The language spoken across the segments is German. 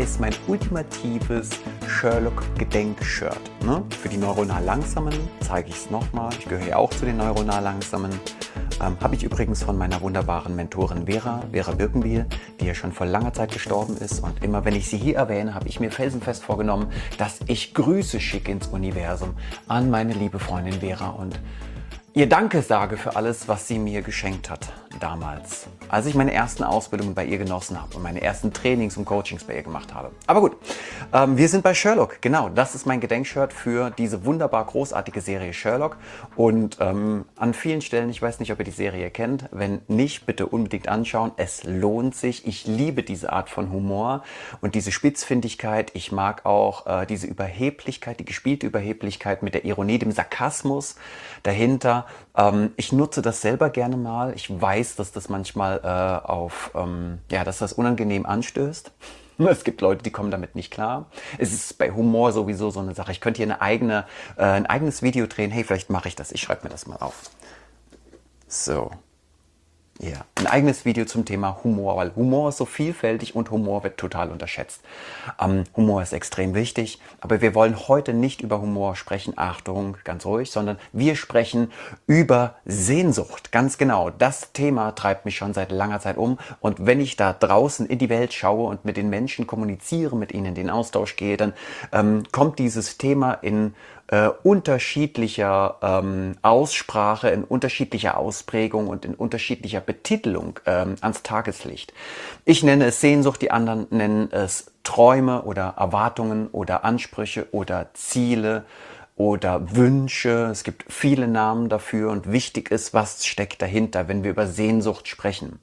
ist mein ultimatives Sherlock-Gedenk-Shirt. Ne? Für die neuronal Langsamen zeige ich es nochmal. Ich gehöre ja auch zu den neuronal Langsamen. Habe ich übrigens von meiner wunderbaren Mentorin Vera Birkenbiel, die ja schon vor langer Zeit gestorben ist. Und immer wenn ich sie hier erwähne, habe ich mir felsenfest vorgenommen, dass ich Grüße schicke ins Universum an meine liebe Freundin Vera und ihr Danke sage für alles, was sie mir geschenkt hat damals, als ich meine ersten Ausbildungen bei ihr genossen habe und meine ersten Trainings und Coachings bei ihr gemacht habe. Aber gut, wir sind bei Sherlock. Genau, das ist mein Gedenkshirt für diese wunderbar großartige Serie Sherlock. Und an vielen Stellen, ich weiß nicht, ob ihr die Serie kennt, wenn nicht, bitte unbedingt anschauen. Es lohnt sich. Ich liebe diese Art von Humor und diese Spitzfindigkeit. Ich mag auch diese Überheblichkeit, die gespielte Überheblichkeit mit der Ironie, dem Sarkasmus dahinter. Ich nutze das selber gerne mal. Ich weiß, dass das manchmal dass das unangenehm anstößt. Es gibt Leute, die kommen damit nicht klar. Es ist bei Humor sowieso so eine Sache. Ich könnte hier ein eigenes Video drehen. Hey, vielleicht mache ich das. Ich schreibe mir das mal auf. So. Ja, ein eigenes Video zum Thema Humor, weil Humor ist so vielfältig und Humor wird total unterschätzt. Humor ist extrem wichtig, aber wir wollen heute nicht über Humor sprechen, Achtung, ganz ruhig, sondern wir sprechen über Sehnsucht. Ganz genau, das Thema treibt mich schon seit langer Zeit um und wenn ich da draußen in die Welt schaue und mit den Menschen kommuniziere, mit ihnen in den Austausch gehe, dann kommt dieses Thema in unterschiedlicher Aussprache, in unterschiedlicher Ausprägung und in unterschiedlicher Betitelung ans Tageslicht. Ich nenne es Sehnsucht, die anderen nennen es Träume oder Erwartungen oder Ansprüche oder Ziele oder Wünsche. Es gibt viele Namen dafür und wichtig ist, was steckt dahinter, wenn wir über Sehnsucht sprechen.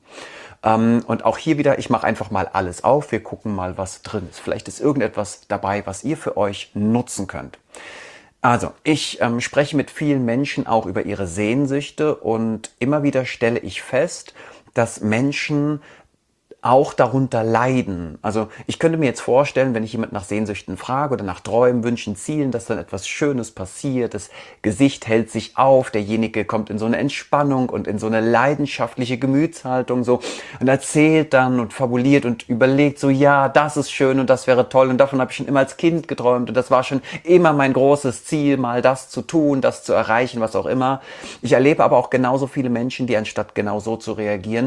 Und auch hier wieder, ich mache einfach mal alles auf, wir gucken mal, was drin ist. Vielleicht ist irgendetwas dabei, was ihr für euch nutzen könnt. Also, ich spreche mit vielen Menschen auch über ihre Sehnsüchte und immer wieder stelle ich fest, dass Menschen auch darunter leiden. Also ich könnte mir jetzt vorstellen, wenn ich jemand nach Sehnsüchten frage oder nach Träumen, Wünschen, Zielen, dass dann etwas Schönes passiert, das Gesicht hält sich auf, derjenige kommt in so eine Entspannung und in so eine leidenschaftliche Gemütshaltung so und erzählt dann und fabuliert und überlegt so, ja, das ist schön und das wäre toll und davon habe ich schon immer als Kind geträumt und das war schon immer mein großes Ziel, mal das zu tun, das zu erreichen, was auch immer. Ich erlebe aber auch genauso viele Menschen, die anstatt genau so zu reagieren,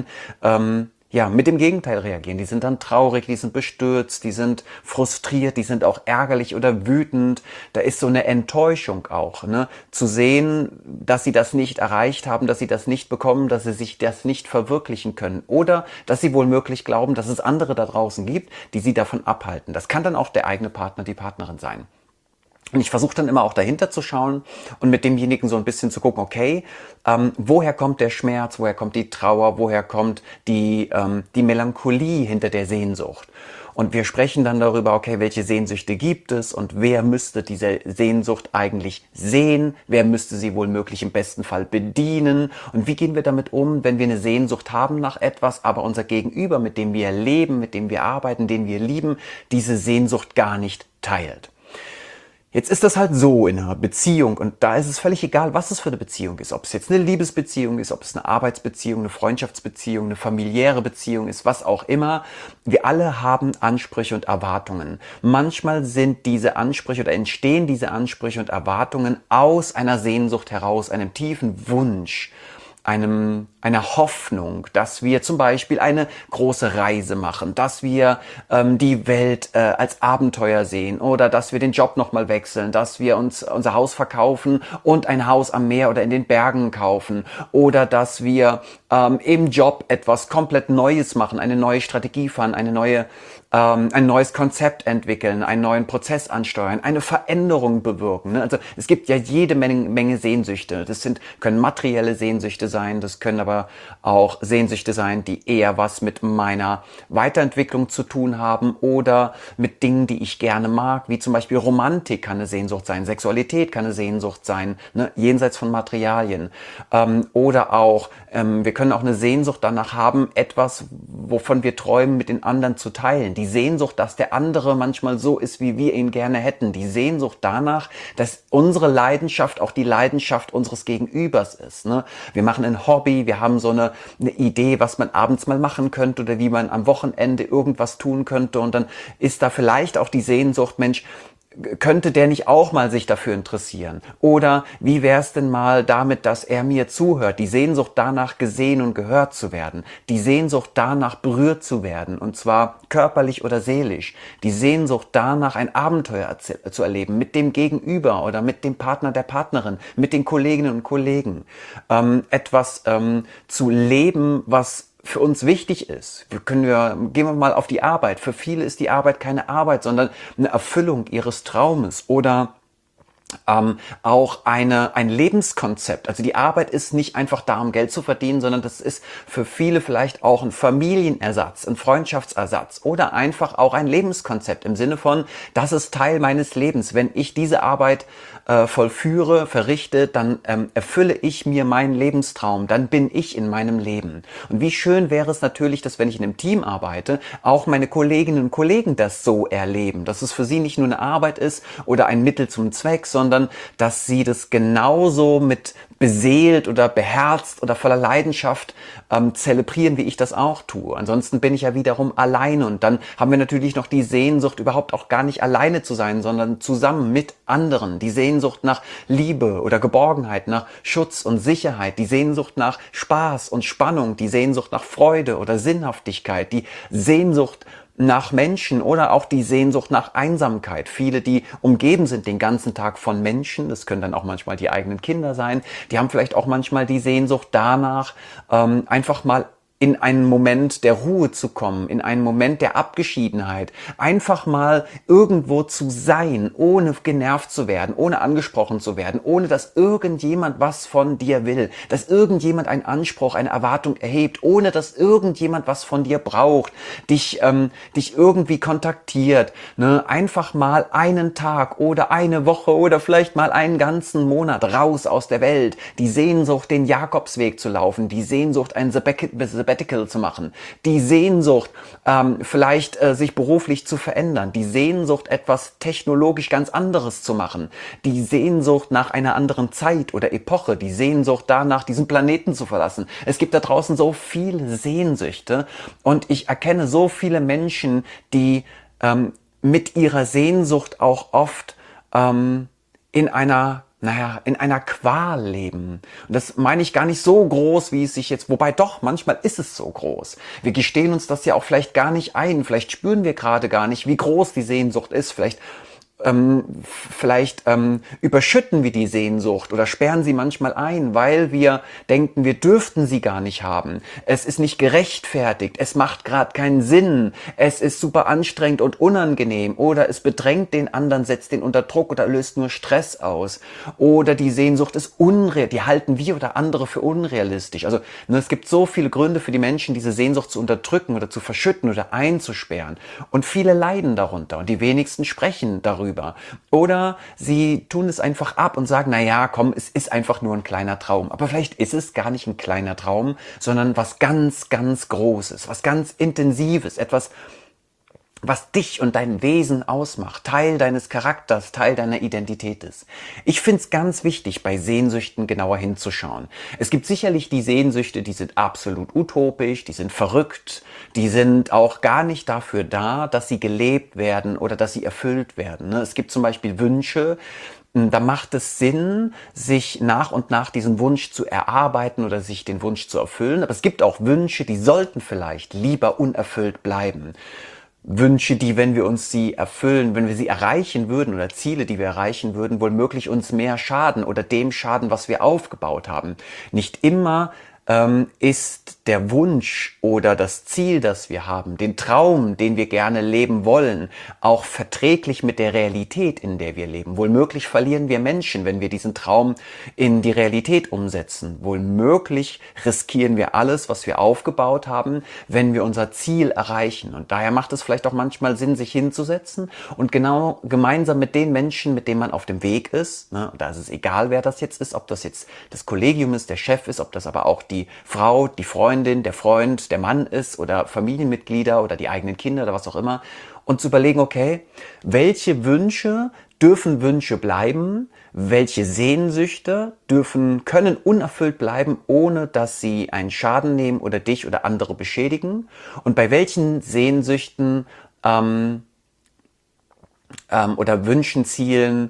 mit dem Gegenteil reagieren. Die sind dann traurig, die sind bestürzt, die sind frustriert, die sind auch ärgerlich oder wütend. Da ist so eine Enttäuschung auch, ne? Zu sehen, dass sie das nicht erreicht haben, dass sie das nicht bekommen, dass sie sich das nicht verwirklichen können. Oder dass sie womöglich glauben, dass es andere da draußen gibt, die sie davon abhalten. Das kann dann auch der eigene Partner, die Partnerin sein. Und ich versuche dann immer auch dahinter zu schauen und mit demjenigen so ein bisschen zu gucken, okay, woher kommt der Schmerz, woher kommt die Trauer, woher kommt die Melancholie hinter der Sehnsucht. Und wir sprechen dann darüber, okay, welche Sehnsüchte gibt es und wer müsste diese Sehnsucht eigentlich sehen, wer müsste sie wohl möglich im besten Fall bedienen und wie gehen wir damit um, wenn wir eine Sehnsucht haben nach etwas, aber unser Gegenüber, mit dem wir leben, mit dem wir arbeiten, den wir lieben, diese Sehnsucht gar nicht teilt. Jetzt ist das halt so in einer Beziehung und da ist es völlig egal, was es für eine Beziehung ist. Ob es jetzt eine Liebesbeziehung ist, ob es eine Arbeitsbeziehung, eine Freundschaftsbeziehung, eine familiäre Beziehung ist, was auch immer. Wir alle haben Ansprüche und Erwartungen. Manchmal sind diese Ansprüche oder entstehen diese Ansprüche und Erwartungen aus einer Sehnsucht heraus, einem tiefen Wunsch, einer Hoffnung, dass wir zum Beispiel eine große Reise machen, dass wir die Welt als Abenteuer sehen oder dass wir den Job nochmal wechseln, dass wir uns unser Haus verkaufen und ein Haus am Meer oder in den Bergen kaufen oder dass wir im Job etwas komplett Neues machen, eine neue Strategie fahren, ein neues Konzept entwickeln, einen neuen Prozess ansteuern, eine Veränderung bewirken. Ne? Also es gibt ja jede Menge Sehnsüchte. Das können materielle Sehnsüchte sein, das können aber auch Sehnsüchte sein, die eher was mit meiner Weiterentwicklung zu tun haben oder mit Dingen, die ich gerne mag, wie zum Beispiel Romantik kann eine Sehnsucht sein, Sexualität kann eine Sehnsucht sein, ne? Jenseits von Materialien. Oder auch, wir können auch eine Sehnsucht danach haben, etwas, wovon wir träumen, mit den anderen zu teilen, die Sehnsucht, dass der andere manchmal so ist, wie wir ihn gerne hätten, die Sehnsucht danach, dass unsere Leidenschaft auch die Leidenschaft unseres Gegenübers ist. Ne? Wir machen ein Hobby, wir haben so eine Idee, was man abends mal machen könnte oder wie man am Wochenende irgendwas tun könnte, und dann ist da vielleicht auch die Sehnsucht, Mensch, könnte der nicht auch mal sich dafür interessieren? Oder wie wär's denn mal damit, dass er mir zuhört? Die Sehnsucht danach, gesehen und gehört zu werden. Die Sehnsucht danach, berührt zu werden. Und zwar körperlich oder seelisch. Die Sehnsucht danach, ein Abenteuer zu erleben. Mit dem Gegenüber oder mit dem Partner, der Partnerin. Mit den Kolleginnen und Kollegen. Etwas zu leben, was für uns wichtig ist. Gehen wir mal auf die Arbeit. Für viele ist die Arbeit keine Arbeit, sondern eine Erfüllung ihres Traumes oder auch ein Lebenskonzept. Also die Arbeit ist nicht einfach da, um Geld zu verdienen, sondern das ist für viele vielleicht auch ein Familienersatz, ein Freundschaftsersatz oder einfach auch ein Lebenskonzept im Sinne von, das ist Teil meines Lebens. Wenn ich diese Arbeit vollführe, verrichte, dann erfülle ich mir meinen Lebenstraum, dann bin ich in meinem Leben. Und wie schön wäre es natürlich, dass, wenn ich in einem Team arbeite, auch meine Kolleginnen und Kollegen das so erleben, dass es für sie nicht nur eine Arbeit ist oder ein Mittel zum Zweck, sondern dass sie das genauso mit beseelt oder beherzt oder voller Leidenschaft zelebrieren, wie ich das auch tue. Ansonsten bin ich ja wiederum alleine, und dann haben wir natürlich noch die Sehnsucht, überhaupt auch gar nicht alleine zu sein, sondern zusammen mit anderen. Die Sehnsucht nach Liebe oder Geborgenheit, nach Schutz und Sicherheit, die Sehnsucht nach Spaß und Spannung, die Sehnsucht nach Freude oder Sinnhaftigkeit, die Sehnsucht nach Menschen oder auch die Sehnsucht nach Einsamkeit. Viele, die umgeben sind den ganzen Tag von Menschen, das können dann auch manchmal die eigenen Kinder sein, die haben vielleicht auch manchmal die Sehnsucht danach, einfach mal in einen Moment der Ruhe zu kommen, in einen Moment der Abgeschiedenheit, einfach mal irgendwo zu sein, ohne genervt zu werden, ohne angesprochen zu werden, ohne dass irgendjemand was von dir will, dass irgendjemand einen Anspruch, eine Erwartung erhebt, ohne dass irgendjemand was von dir braucht, dich irgendwie kontaktiert, ne? Einfach mal einen Tag oder eine Woche oder vielleicht mal einen ganzen Monat raus aus der Welt, die Sehnsucht, den Jakobsweg zu laufen, die Sehnsucht, ein Sabbatical zu machen, die Sehnsucht, vielleicht sich beruflich zu verändern, die Sehnsucht, etwas technologisch ganz anderes zu machen, die Sehnsucht nach einer anderen Zeit oder Epoche, die Sehnsucht danach, diesen Planeten zu verlassen. Es gibt da draußen so viele Sehnsüchte, und ich erkenne so viele Menschen, die mit ihrer Sehnsucht auch oft in einer Qual leben. Und das meine ich gar nicht so groß, wie es sich jetzt, wobei doch, manchmal ist es so groß. Wir gestehen uns das ja auch vielleicht gar nicht ein, vielleicht spüren wir gerade gar nicht, wie groß die Sehnsucht ist, vielleicht überschütten wir die Sehnsucht oder sperren sie manchmal ein, weil wir denken, wir dürften sie gar nicht haben. Es ist nicht gerechtfertigt, es macht gerade keinen Sinn, es ist super anstrengend und unangenehm, oder es bedrängt den anderen, setzt den unter Druck oder löst nur Stress aus. Oder die Sehnsucht ist die halten wir oder andere für unrealistisch. Also es gibt so viele Gründe für die Menschen, diese Sehnsucht zu unterdrücken oder zu verschütten oder einzusperren. Und viele leiden darunter, und die wenigsten sprechen darüber. Oder sie tun es einfach ab und sagen, na ja, komm, es ist einfach nur ein kleiner Traum. Aber vielleicht ist es gar nicht ein kleiner Traum, sondern was ganz, ganz Großes, was ganz Intensives, etwas, was dich und dein Wesen ausmacht, Teil deines Charakters, Teil deiner Identität ist. Ich finde es ganz wichtig, bei Sehnsüchten genauer hinzuschauen. Es gibt sicherlich die Sehnsüchte, die sind absolut utopisch, die sind verrückt, die sind auch gar nicht dafür da, dass sie gelebt werden oder dass sie erfüllt werden. Es gibt zum Beispiel Wünsche, da macht es Sinn, sich nach und nach diesen Wunsch zu erarbeiten oder sich den Wunsch zu erfüllen. Aber es gibt auch Wünsche, die sollten vielleicht lieber unerfüllt bleiben. Wünsche, die, wenn wir uns sie erfüllen, wenn wir sie erreichen würden, oder Ziele, die wir erreichen würden, womöglich uns mehr schaden oder dem schaden, was wir aufgebaut haben. Nicht immer ist der Wunsch oder das Ziel, das wir haben, den Traum, den wir gerne leben wollen, auch verträglich mit der Realität, in der wir leben. Wohlmöglich verlieren wir Menschen, wenn wir diesen Traum in die Realität umsetzen. Wohlmöglich riskieren wir alles, was wir aufgebaut haben, wenn wir unser Ziel erreichen. Und daher macht es vielleicht auch manchmal Sinn, sich hinzusetzen und genau gemeinsam mit den Menschen, mit denen man auf dem Weg ist, ne, da ist es egal, wer das jetzt ist, ob das jetzt das Kollegium ist, der Chef ist, ob das aber auch die Frau, die Freundin, Freundin, der Freund, der Mann ist oder Familienmitglieder oder die eigenen Kinder oder was auch immer. Und zu überlegen, okay, welche Wünsche dürfen Wünsche bleiben, welche Sehnsüchte können unerfüllt bleiben, ohne dass sie einen Schaden nehmen oder dich oder andere beschädigen. Und bei welchen Sehnsüchten oder Wünschen, Zielen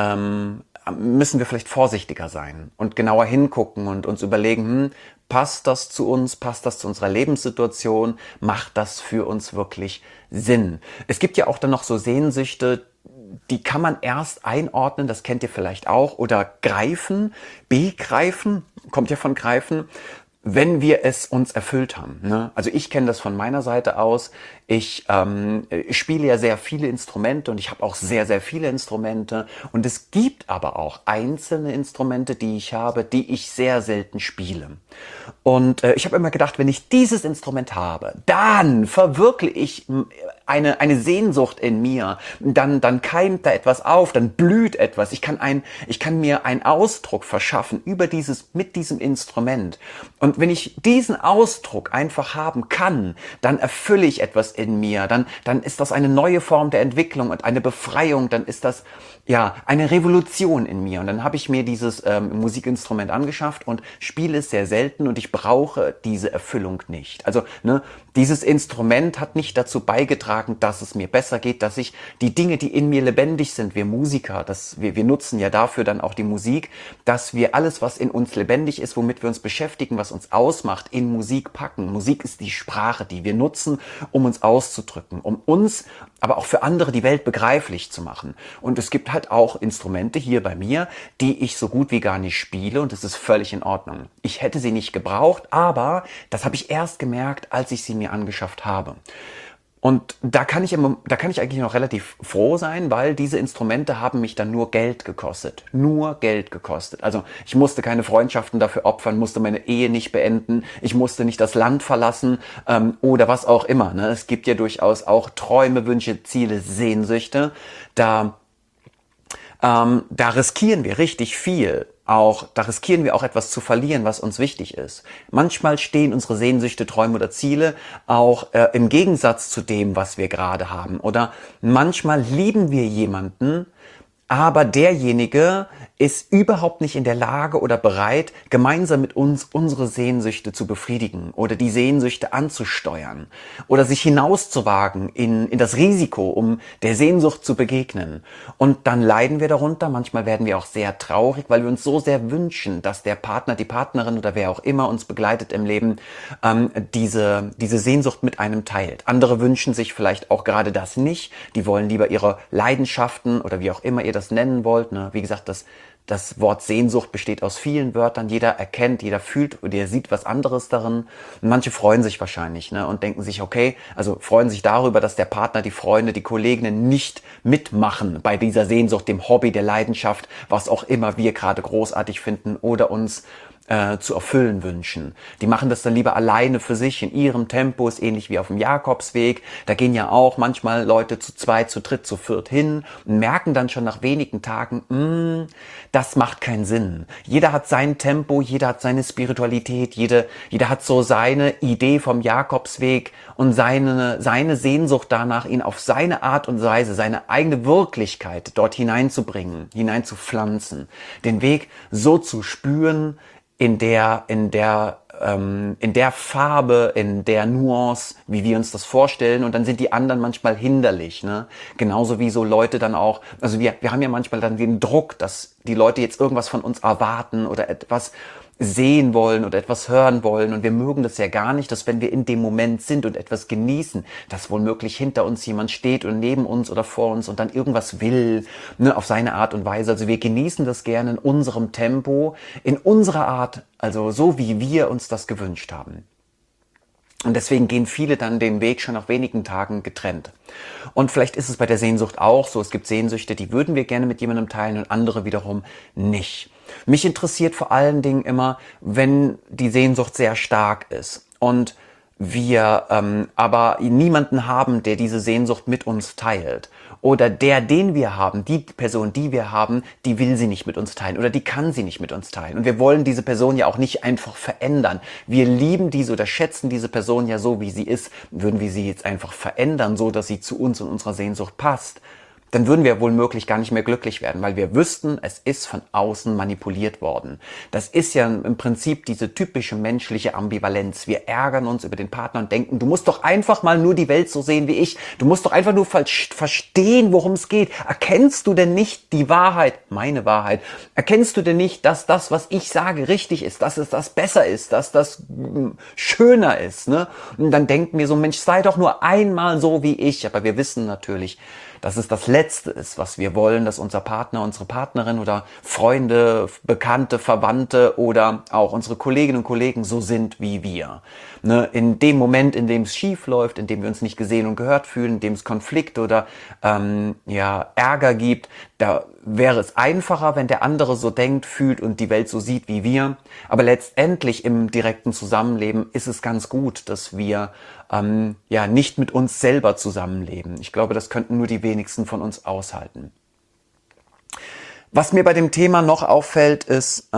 müssen wir vielleicht vorsichtiger sein und genauer hingucken und uns überlegen, passt das zu uns, passt das zu unserer Lebenssituation, macht das für uns wirklich Sinn? Es gibt ja auch dann noch so Sehnsüchte, die kann man erst einordnen, das kennt ihr vielleicht auch, oder greifen, begreifen, kommt ja von greifen, wenn wir es uns erfüllt haben. Ne? Also ich kenne das von meiner Seite aus. Ich spiele ja sehr viele Instrumente und ich habe auch sehr, sehr viele Instrumente. Und es gibt aber auch einzelne Instrumente, die ich habe, die ich sehr selten spiele. Und ich habe immer gedacht, wenn ich dieses Instrument habe, dann verwirkliche ich eine Sehnsucht in mir. Dann keimt da etwas auf, dann blüht etwas. Ich kann mir einen Ausdruck verschaffen mit diesem Instrument. Und wenn ich diesen Ausdruck einfach haben kann, dann erfülle ich etwas in mir. Dann ist das eine neue Form der Entwicklung und eine Befreiung. Dann ist das ja eine Revolution in mir. Und dann habe ich mir dieses Musikinstrument angeschafft und spiele es sehr selten und ich brauche diese Erfüllung nicht. Also dieses Instrument hat nicht dazu beigetragen, dass es mir besser geht, dass ich die Dinge, die in mir lebendig sind, wir Musiker, wir nutzen ja dafür dann auch die Musik, dass wir alles, was in uns lebendig ist, womit wir uns beschäftigen, was uns ausmacht, in Musik packen. Musik ist die Sprache, die wir nutzen, um uns auszudrücken, um uns, aber auch für andere die Welt begreiflich zu machen. Und es gibt halt auch Instrumente hier bei mir, die ich so gut wie gar nicht spiele und das ist völlig in Ordnung. Ich hätte sie nicht gebraucht, aber das habe ich erst gemerkt, als ich sie mir angeschafft habe. Und da kann ich eigentlich noch relativ froh sein, weil diese Instrumente haben mich dann nur Geld gekostet. Nur Geld gekostet. Also ich musste keine Freundschaften dafür opfern, musste meine Ehe nicht beenden, ich musste nicht das Land verlassen oder was auch immer. Ne? Es gibt ja durchaus auch Träume, Wünsche, Ziele, Sehnsüchte. Da riskieren wir richtig viel. Da riskieren wir auch etwas zu verlieren, was uns wichtig ist. Manchmal stehen unsere Sehnsüchte, Träume oder Ziele auch im Gegensatz zu dem, was wir gerade haben. Oder manchmal lieben wir jemanden, aber derjenige ist überhaupt nicht in der Lage oder bereit, gemeinsam mit uns unsere Sehnsüchte zu befriedigen oder die Sehnsüchte anzusteuern oder sich hinauszuwagen in das Risiko, um der Sehnsucht zu begegnen. Und dann leiden wir darunter. Manchmal werden wir auch sehr traurig, weil wir uns so sehr wünschen, dass der Partner, die Partnerin oder wer auch immer uns begleitet im Leben, diese Sehnsucht mit einem teilt. Andere wünschen sich vielleicht auch gerade das nicht. Die wollen lieber ihre Leidenschaften oder wie auch immer ihr das nennen wollt. Ne? Wie gesagt, das Wort Sehnsucht besteht aus vielen Wörtern. Jeder erkennt, jeder fühlt oder sieht was anderes darin. Und manche freuen sich wahrscheinlich und denken sich, okay, also freuen sich darüber, dass der Partner, die Freunde, die Kolleginnen nicht mitmachen bei dieser Sehnsucht, dem Hobby, der Leidenschaft, was auch immer wir gerade großartig finden oder uns zu erfüllen wünschen. Die machen das dann lieber alleine für sich in ihrem Tempo, ist ähnlich wie auf dem Jakobsweg. Da gehen ja auch manchmal Leute zu zweit, zu dritt, zu viert hin und merken dann schon nach wenigen Tagen, das macht keinen Sinn. Jeder hat sein Tempo, jeder hat seine Spiritualität, jeder hat so seine Idee vom Jakobsweg und seine Sehnsucht danach, ihn auf seine Art und Weise, seine eigene Wirklichkeit dort hineinzubringen, hineinzupflanzen, den Weg so zu spüren, in der Farbe, in der Nuance, wie wir uns das vorstellen. Und dann sind die anderen manchmal hinderlich. Ne? Genauso wie so Leute dann auch, also wir haben ja manchmal dann den Druck, dass die Leute jetzt irgendwas von uns erwarten oder etwas sehen wollen oder etwas hören wollen und wir mögen das ja gar nicht, dass wenn wir in dem Moment sind und etwas genießen, dass womöglich hinter uns jemand steht und neben uns oder vor uns und dann irgendwas will, auf seine Art und Weise. Also wir genießen das gerne in unserem Tempo, in unserer Art, also so wie wir uns das gewünscht haben. Und deswegen gehen viele dann den Weg schon nach wenigen Tagen getrennt. Und vielleicht ist es bei der Sehnsucht auch so, es gibt Sehnsüchte, die würden wir gerne mit jemandem teilen und andere wiederum nicht. Mich interessiert vor allen Dingen immer, wenn die Sehnsucht sehr stark ist und wir aber niemanden haben, der diese Sehnsucht mit uns teilt. Oder der, den wir haben, die Person, die wir haben, die will sie nicht mit uns teilen oder die kann sie nicht mit uns teilen. Und wir wollen diese Person ja auch nicht einfach verändern. Wir lieben diese oder schätzen diese Person ja so, wie sie ist. Würden wir sie jetzt einfach verändern, so dass sie zu uns und unserer Sehnsucht passt, dann würden wir wohl möglich gar nicht mehr glücklich werden, weil wir wüssten, es ist von außen manipuliert worden. Das ist ja im Prinzip diese typische menschliche Ambivalenz. Wir ärgern uns über den Partner und denken, du musst doch einfach mal nur die Welt so sehen wie ich. Du musst doch einfach nur verstehen, worum es geht. Erkennst du denn nicht die Wahrheit, meine Wahrheit? Erkennst du denn nicht, dass das, was ich sage, richtig ist, dass es das besser ist, dass das schöner ist, ne? Und dann denken wir so, Mensch, sei doch nur einmal so wie ich. Aber wir wissen natürlich, dass es das Letzte ist, was wir wollen, dass unser Partner, unsere Partnerin oder Freunde, Bekannte, Verwandte oder auch unsere Kolleginnen und Kollegen so sind wie wir. Ne? In dem Moment, in dem es schief läuft, in dem wir uns nicht gesehen und gehört fühlen, in dem es Konflikt oder Ärger gibt, da wäre es einfacher, wenn der andere so denkt, fühlt und die Welt so sieht wie wir. Aber letztendlich im direkten Zusammenleben ist es ganz gut, dass wir nicht mit uns selber zusammenleben. Ich glaube, das könnten nur die wenigsten von uns aushalten. Was mir bei dem Thema noch auffällt, ist,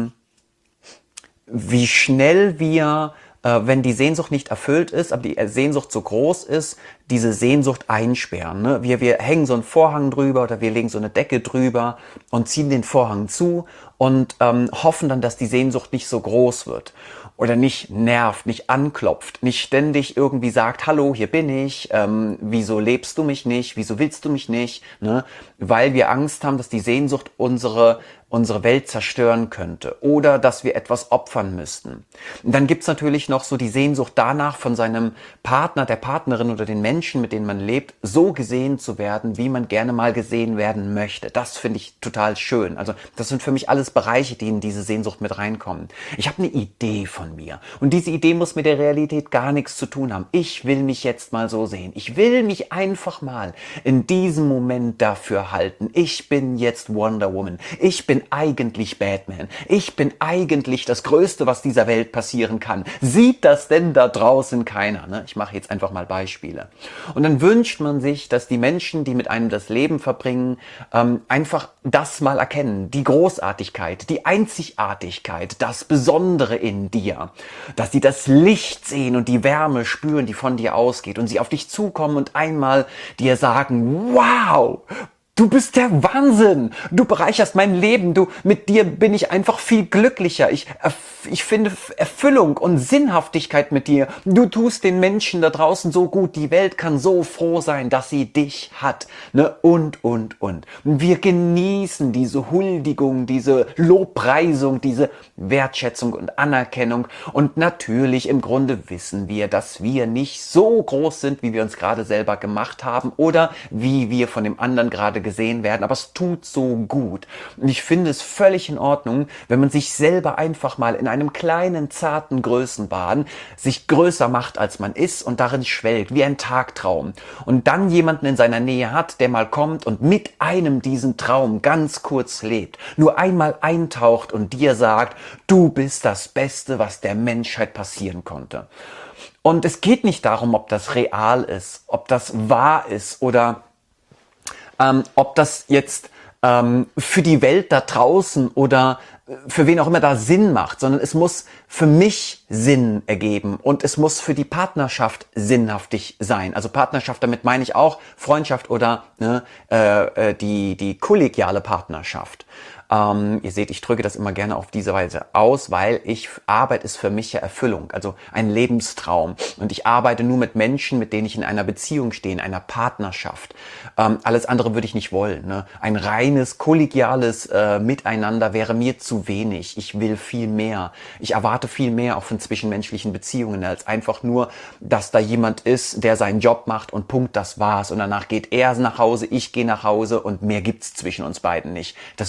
wie schnell wir, wenn die Sehnsucht nicht erfüllt ist, aber die Sehnsucht so groß ist, diese Sehnsucht einsperren. Ne? Wir hängen so einen Vorhang drüber oder wir legen so eine Decke drüber und ziehen den Vorhang zu und hoffen dann, dass die Sehnsucht nicht so groß wird. Oder nicht nervt, nicht anklopft, nicht ständig irgendwie sagt, hallo, hier bin ich, wieso lebst du mich nicht, wieso willst du mich nicht, ne? Weil wir Angst haben, dass die Sehnsucht unsere Welt zerstören könnte oder dass wir etwas opfern müssten. Und dann gibt's natürlich noch so die Sehnsucht danach, von seinem Partner, der Partnerin oder den Menschen, mit denen man lebt, so gesehen zu werden, wie man gerne mal gesehen werden möchte. Das finde ich total schön. Also das sind für mich alles Bereiche, die in diese Sehnsucht mit reinkommen. Ich habe eine Idee von mir und diese Idee muss mit der Realität gar nichts zu tun haben. Ich will mich jetzt mal so sehen. Ich will mich einfach mal in diesem Moment dafür halten. Ich bin jetzt Wonder Woman. Ich bin eigentlich Batman. Ich bin eigentlich das Größte, was dieser Welt passieren kann. Sieht das denn da draußen keiner? Ne? Ich mache jetzt einfach mal Beispiele. Und dann wünscht man sich, dass die Menschen, die mit einem das Leben verbringen, einfach das mal erkennen. Die Großartigkeit, die Einzigartigkeit, das Besondere in dir. Dass sie das Licht sehen und die Wärme spüren, die von dir ausgeht. Und sie auf dich zukommen und einmal dir sagen, wow! Du bist der Wahnsinn. Du bereicherst mein Leben. Mit dir bin ich einfach viel glücklicher. Ich finde Erfüllung und Sinnhaftigkeit mit dir. Du tust den Menschen da draußen so gut. Die Welt kann so froh sein, dass sie dich hat. Ne? Und. Wir genießen diese Huldigung, diese Lobpreisung, diese Wertschätzung und Anerkennung. Und natürlich im Grunde wissen wir, dass wir nicht so groß sind, wie wir uns gerade selber gemacht haben oder wie wir von dem anderen gerade gesehen werden, aber es tut so gut. Und ich finde es völlig in Ordnung, wenn man sich selber einfach mal in einem kleinen, zarten Größenwahn sich größer macht, als man ist und darin schwelgt, wie ein Tagtraum. Und dann jemanden in seiner Nähe hat, der mal kommt und mit einem diesen Traum ganz kurz lebt, nur einmal eintaucht und dir sagt, du bist das Beste, was der Menschheit passieren konnte. Und es geht nicht darum, ob das real ist, ob das wahr ist oder ob das jetzt für die Welt da draußen oder für wen auch immer da Sinn macht, sondern es muss für mich Sinn ergeben und es muss für die Partnerschaft sinnhaftig sein. Also Partnerschaft, damit meine ich auch Freundschaft oder die kollegiale Partnerschaft. Ihr seht, ich drücke das immer gerne auf diese Weise aus, weil Arbeit ist für mich ja Erfüllung, also ein Lebenstraum. Und ich arbeite nur mit Menschen, mit denen ich in einer Beziehung stehe, in einer Partnerschaft. Alles andere würde ich nicht wollen. Ne? Ein reines, kollegiales Miteinander wäre mir zu wenig. Ich will viel mehr. Ich erwarte viel mehr auch von zwischenmenschlichen Beziehungen, als einfach nur, dass da jemand ist, der seinen Job macht und Punkt, das war's. Und danach geht er nach Hause, ich gehe nach Hause und mehr gibt's zwischen uns beiden nicht. Das würde mir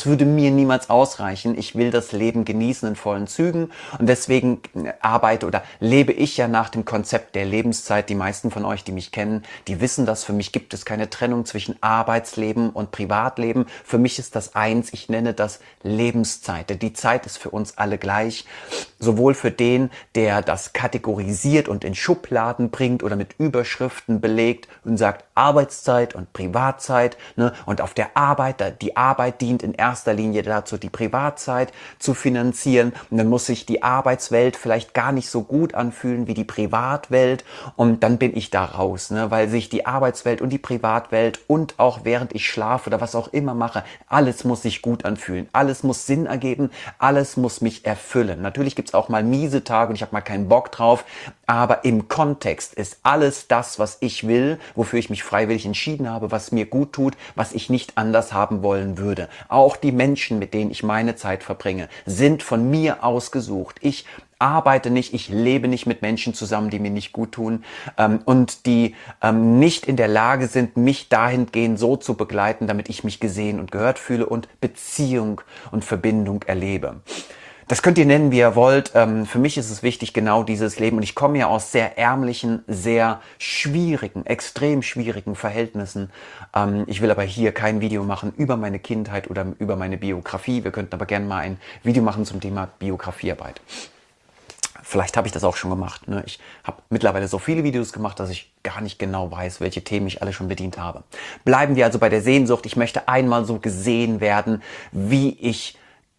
mir niemals ausreichen. Ich will das Leben genießen in vollen Zügen und deswegen arbeite oder lebe ich ja nach dem Konzept der Lebenszeit. Die meisten von euch, die mich kennen, die wissen das. Für mich gibt es keine Trennung zwischen Arbeitsleben und Privatleben. Für mich ist das eins. Ich nenne das Lebenszeit. Denn die Zeit ist für uns alle gleich. Sowohl für den, der das kategorisiert und in Schubladen bringt oder mit Überschriften belegt und sagt Arbeitszeit und Privatzeit, ne? Und auf der Arbeit, die Arbeit dient in erster Linie dazu, die Privatzeit zu finanzieren. Und dann muss sich die Arbeitswelt vielleicht gar nicht so gut anfühlen wie die Privatwelt. Und dann bin ich da raus, ne? Weil sich die Arbeitswelt und die Privatwelt und auch während ich schlafe oder was auch immer mache, alles muss sich gut anfühlen. Alles muss Sinn ergeben. Alles muss mich erfüllen. Natürlich gibt es auch mal miese Tage und ich habe mal keinen Bock drauf. Aber im Kontext ist alles das, was ich will, wofür ich mich freiwillig entschieden habe, was mir gut tut, was ich nicht anders haben wollen würde. Auch die Menschen, mit denen ich meine Zeit verbringe, sind von mir ausgesucht. Ich arbeite nicht, ich lebe nicht mit Menschen zusammen, die mir nicht gut tun und die nicht in der Lage sind, mich dahingehend so zu begleiten, damit ich mich gesehen und gehört fühle und Beziehung und Verbindung erlebe. Das könnt ihr nennen, wie ihr wollt. Für mich ist es wichtig, genau dieses Leben. Und ich komme ja aus sehr ärmlichen, sehr schwierigen, extrem schwierigen Verhältnissen. Ich will aber hier kein Video machen über meine Kindheit oder über meine Biografie. Wir könnten aber gerne mal ein Video machen zum Thema Biografiearbeit. Vielleicht habe ich das auch schon gemacht. Ne? Ich habe mittlerweile so viele Videos gemacht, dass ich gar nicht genau weiß, welche Themen ich alle schon bedient habe. Bleiben wir also bei der Sehnsucht. Ich möchte einmal so gesehen werden, wie ich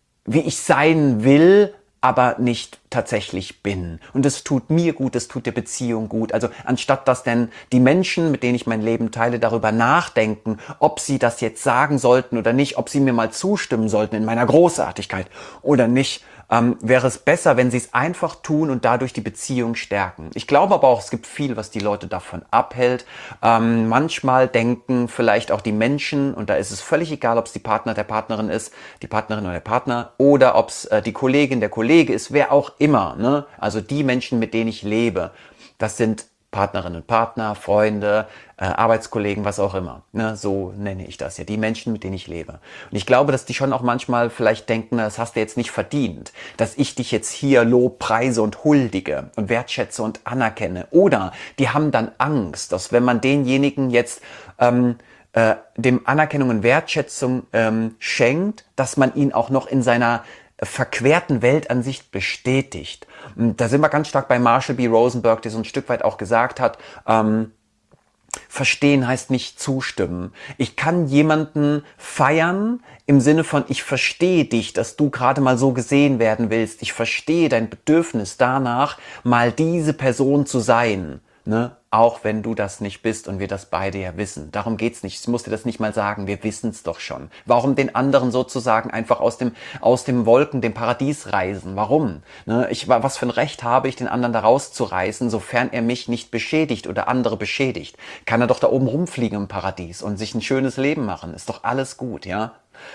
sein will, aber nicht tatsächlich bin. Und es tut mir gut, es tut der Beziehung gut. Also anstatt dass denn die Menschen, mit denen ich mein Leben teile, darüber nachdenken, ob sie das jetzt sagen sollten oder nicht, ob sie mir mal zustimmen sollten in meiner Großartigkeit oder nicht, wäre es besser, wenn sie es einfach tun und dadurch die Beziehung stärken. Ich glaube aber auch, es gibt viel, was die Leute davon abhält. Manchmal denken vielleicht auch die Menschen, und da ist es völlig egal, ob es die Partner der Partnerin ist, die Partnerin oder der Partner, oder ob es die Kollegin der Kollege ist, wer auch immer. Ne? Also die Menschen, mit denen ich lebe, das sind Partnerinnen und Partner, Freunde, Arbeitskollegen, was auch immer. Ne, so nenne ich das ja, die Menschen, mit denen ich lebe. Und ich glaube, dass die schon auch manchmal vielleicht denken, das hast du jetzt nicht verdient, dass ich dich jetzt hier lobpreise und huldige und wertschätze und anerkenne. Oder die haben dann Angst, dass wenn man denjenigen jetzt dem Anerkennung und Wertschätzung schenkt, dass man ihn auch noch in seiner verquerten Weltansicht bestätigt. Und da sind wir ganz stark bei Marshall B. Rosenberg, der so ein Stück weit auch gesagt hat, verstehen heißt nicht zustimmen. Ich kann jemanden feiern im Sinne von, ich verstehe dich, dass du gerade mal so gesehen werden willst. Ich verstehe dein Bedürfnis danach, mal diese Person zu sein. Ne? Auch wenn du das nicht bist und wir das beide ja wissen. Darum geht's nicht. Ich muss dir das nicht mal sagen. Wir wissen's doch schon. Warum den anderen sozusagen einfach aus dem Wolken, dem Paradies reisen? Warum? Ne? Was für ein Recht habe ich, den anderen da rauszureißen, sofern er mich nicht beschädigt oder andere beschädigt? Kann er doch da oben rumfliegen im Paradies und sich ein schönes Leben machen. Ist doch alles gut, ja?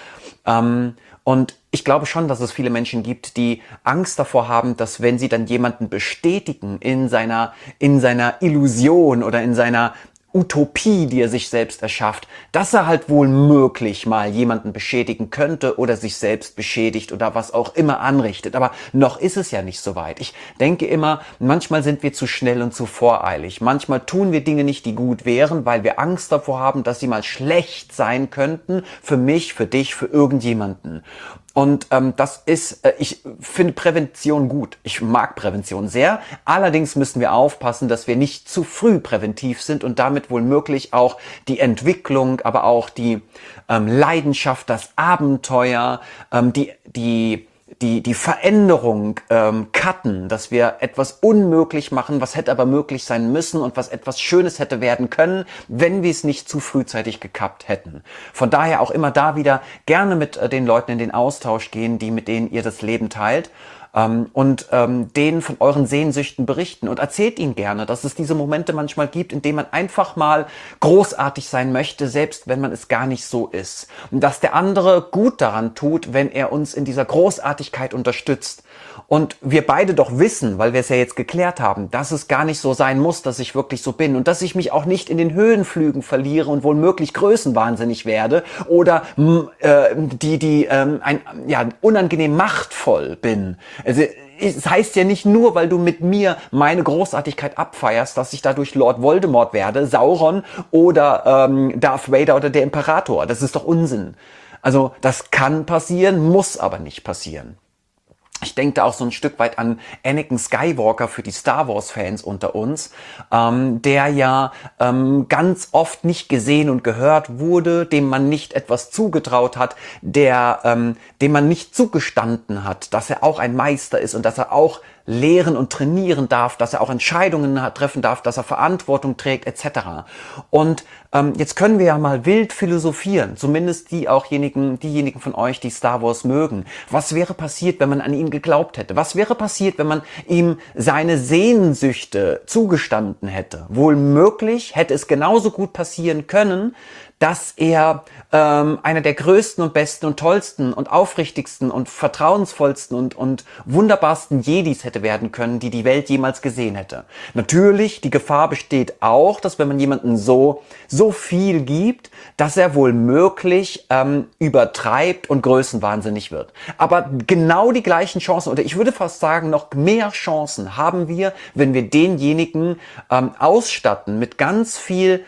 Und ich glaube schon, dass es viele Menschen gibt, die Angst davor haben, dass wenn sie dann jemanden bestätigen in seiner Illusion oder in seiner Utopie, die er sich selbst erschafft, dass er halt wohl möglich mal jemanden beschädigen könnte oder sich selbst beschädigt oder was auch immer anrichtet. Aber noch ist es ja nicht so weit. Ich denke immer, manchmal sind wir zu schnell und zu voreilig. Manchmal tun wir Dinge nicht, die gut wären, weil wir Angst davor haben, dass sie mal schlecht sein könnten für mich, für dich, für irgendjemanden. Und ich finde Prävention gut. Ich mag Prävention sehr. Allerdings müssen wir aufpassen, dass wir nicht zu früh präventiv sind und damit wohl möglich auch die Entwicklung, aber auch die Leidenschaft, das Abenteuer, die Veränderung cutten, dass wir etwas unmöglich machen, was hätte aber möglich sein müssen und was etwas Schönes hätte werden können, wenn wir es nicht zu frühzeitig gekappt hätten. Von daher auch immer da wieder gerne mit den Leuten in den Austausch gehen, mit denen ihr das Leben teilt. denen von euren Sehnsüchten berichten und erzählt ihnen gerne, dass es diese Momente manchmal gibt, in denen man einfach mal großartig sein möchte, selbst wenn man es gar nicht so ist. Und dass der andere gut daran tut, wenn er uns in dieser Großartigkeit unterstützt. Und wir beide doch wissen, weil wir es ja jetzt geklärt haben, dass es gar nicht so sein muss, dass ich wirklich so bin und dass ich mich auch nicht in den Höhenflügen verliere und womöglich größenwahnsinnig werde oder unangenehm machtvoll bin. Also es heißt ja nicht nur, weil du mit mir meine Großartigkeit abfeierst, dass ich dadurch Lord Voldemort werde, Sauron oder Darth Vader oder der Imperator. Das ist doch Unsinn. Also das kann passieren, muss aber nicht passieren. Ich denke da auch so ein Stück weit an Anakin Skywalker für die Star Wars Fans unter uns, der ja ganz oft nicht gesehen und gehört wurde, dem man nicht etwas zugetraut hat, dem man nicht zugestanden hat, dass er auch ein Meister ist und dass er auch lehren und trainieren darf, dass er auch Entscheidungen treffen darf, dass er Verantwortung trägt, etc. Und jetzt können wir ja mal wild philosophieren, zumindest diejenigen von euch, die Star Wars mögen. Was wäre passiert, wenn man an ihn geglaubt hätte? Was wäre passiert, wenn man ihm seine Sehnsüchte zugestanden hätte? Wohl möglich hätte es genauso gut passieren können, dass er einer der größten und besten und tollsten und aufrichtigsten und vertrauensvollsten und wunderbarsten Jedis hätte werden können, die die Welt jemals gesehen hätte. Natürlich, die Gefahr besteht auch, dass wenn man jemanden so viel gibt, dass er wohl möglich übertreibt und größenwahnsinnig wird. Aber genau die gleichen Chancen, oder ich würde fast sagen, noch mehr Chancen haben wir, wenn wir denjenigen ausstatten mit ganz viel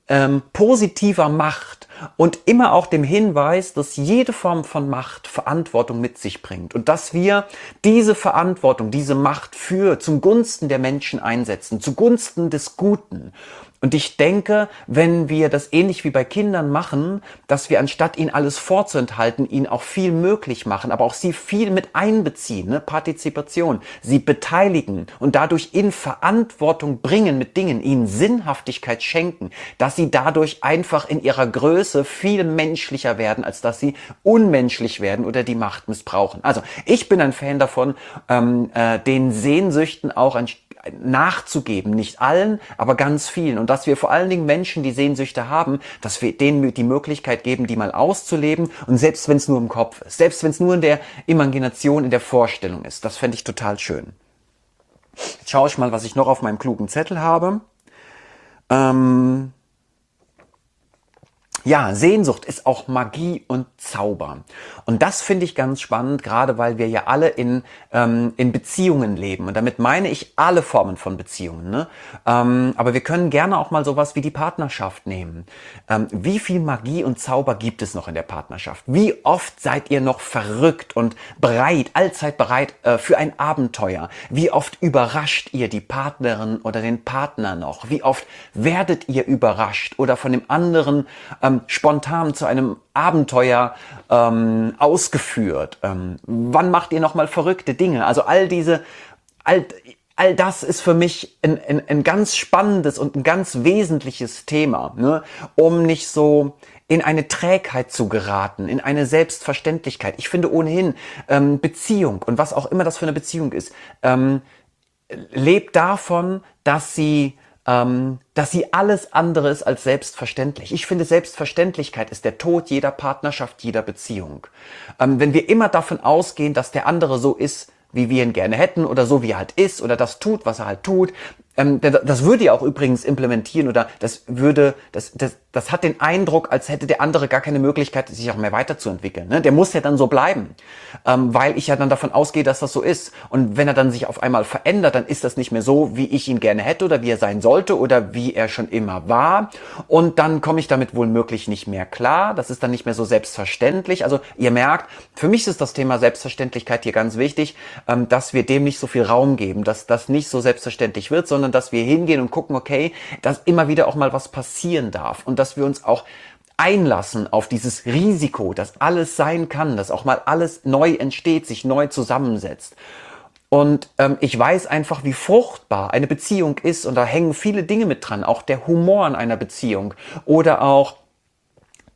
positiver Macht und immer auch dem Hinweis, dass jede Form von Macht Verantwortung mit sich bringt und dass wir diese Verantwortung, diese Macht zum Gunsten der Menschen einsetzen, zugunsten des Guten. Und ich denke, wenn wir das ähnlich wie bei Kindern machen, dass wir anstatt ihnen alles vorzuenthalten, ihnen auch viel möglich machen, aber auch sie viel mit einbeziehen, ne? Partizipation, sie beteiligen und dadurch in Verantwortung bringen mit Dingen, ihnen Sinnhaftigkeit schenken, dass sie dadurch einfach in ihrer Größe viel menschlicher werden, als dass sie unmenschlich werden oder die Macht missbrauchen. Also ich bin ein Fan davon, den Sehnsüchten auch nachzugeben, nicht allen, aber ganz vielen. Und dass wir vor allen Dingen Menschen, die Sehnsüchte haben, dass wir denen die Möglichkeit geben, die mal auszuleben. Und selbst wenn es nur im Kopf ist, selbst wenn es nur in der Imagination, in der Vorstellung ist, das fände ich total schön. Jetzt schaue ich mal, was ich noch auf meinem klugen Zettel habe. Ja, Sehnsucht ist auch Magie und Zauber. Und das finde ich ganz spannend, gerade weil wir ja alle in Beziehungen leben. Und damit meine ich alle Formen von Beziehungen. Ne? Aber wir können gerne auch mal sowas wie die Partnerschaft nehmen. Wie viel Magie und Zauber gibt es noch in der Partnerschaft? Wie oft seid ihr noch verrückt und bereit, allzeit bereit für ein Abenteuer? Wie oft überrascht ihr die Partnerin oder den Partner noch? Wie oft werdet ihr überrascht oder von dem anderen spontan zu einem Abenteuer ausgeführt? Wann macht ihr nochmal verrückte Dinge? Also all das ist für mich ein ganz spannendes und ein ganz wesentliches Thema, ne? Um nicht so in eine Trägheit zu geraten, in eine Selbstverständlichkeit. Ich finde ohnehin Beziehung und was auch immer das für eine Beziehung ist, lebt davon, dass sie alles andere ist als selbstverständlich. Ich finde, Selbstverständlichkeit ist der Tod jeder Partnerschaft, jeder Beziehung. Wenn wir immer davon ausgehen, dass der andere so ist, wie wir ihn gerne hätten oder so, wie er halt ist oder das tut, was er halt tut, das würde ja auch übrigens implementieren oder das hat den Eindruck, als hätte der andere gar keine Möglichkeit, sich auch mehr weiterzuentwickeln. Ne? Der muss ja dann so bleiben, weil ich ja dann davon ausgehe, dass das so ist. Und wenn er dann sich auf einmal verändert, dann ist das nicht mehr so, wie ich ihn gerne hätte oder wie er sein sollte oder wie er schon immer war. Und dann komme ich damit wohl möglich nicht mehr klar. Das ist dann nicht mehr so selbstverständlich. Also ihr merkt, für mich ist das Thema Selbstverständlichkeit hier ganz wichtig, dass wir dem nicht so viel Raum geben, dass das nicht so selbstverständlich wird, sondern dass wir hingehen und gucken, okay, dass immer wieder auch mal was passieren darf und dass wir uns auch einlassen auf dieses Risiko, dass alles sein kann, dass auch mal alles neu entsteht, sich neu zusammensetzt. Und ich weiß einfach, wie fruchtbar eine Beziehung ist und da hängen viele Dinge mit dran, auch der Humor in einer Beziehung oder auch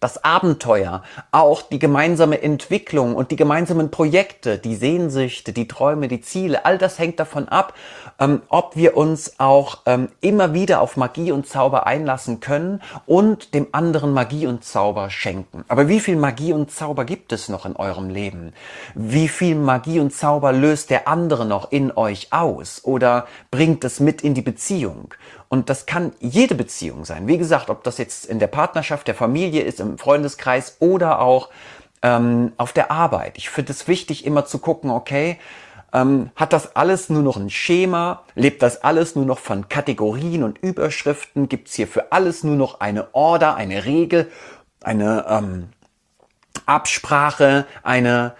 das Abenteuer, auch die gemeinsame Entwicklung und die gemeinsamen Projekte, die Sehnsüchte, die Träume, die Ziele, all das hängt davon ab, ob wir uns auch immer wieder auf Magie und Zauber einlassen können und dem anderen Magie und Zauber schenken. Aber wie viel Magie und Zauber gibt es noch in eurem Leben? Wie viel Magie und Zauber löst der andere noch in euch aus oder bringt es mit in die Beziehung? Und das kann jede Beziehung sein. Wie gesagt, ob das jetzt in der Partnerschaft, der Familie ist, im Freundeskreis oder auch auf der Arbeit. Ich finde es wichtig, immer zu gucken, okay, hat das alles nur noch ein Schema? Lebt das alles nur noch von Kategorien und Überschriften? Gibt es hier für alles nur noch eine Order, eine Regel, eine Absprache, eine